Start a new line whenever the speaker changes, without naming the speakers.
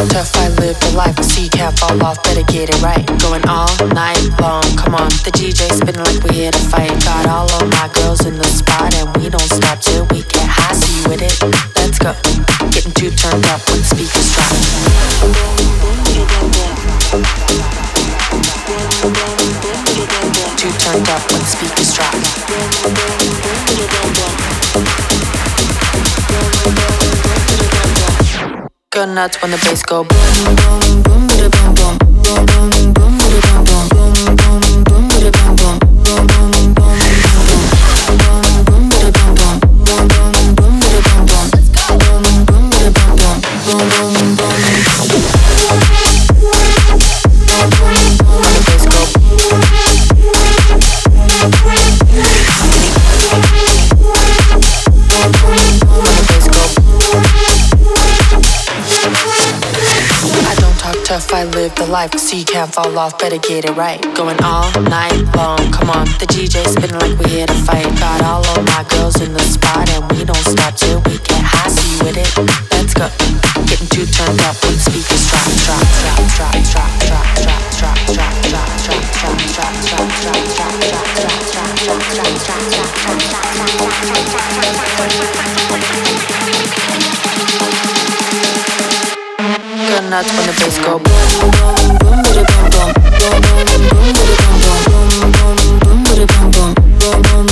tough, I live the life. So you can't fall off, better get it right. Going all night long, come on. The DJ spinning like we here to fight. Got all of my girls in the spot, and we don't stop till we get high. See you with it? Let's go. Getting too turned up when the speakers drop. Too turned up when the speakers drop. Go nuts when the bass go boom boom boom boom boom boom boom boom boom boom boom boom boom boom boom boom boom boom. Tough, I live the life, so you can't fall off, better get it right. Going all night long, come on. The DJ spinning like we here to fight. Got all of my girls in the spot, and we don't stop till we get high. See you with it? Let's go. Getting too turned up when the speakers drop, drop, drop, drop, drop, drop, drop, drop, drop, drop, drop, drop, drop, drop, drop, drop, Go nuts when the bass go boom boom boom boom boom boom boom boom boom boom boom boom boom boom boom boom boom boom.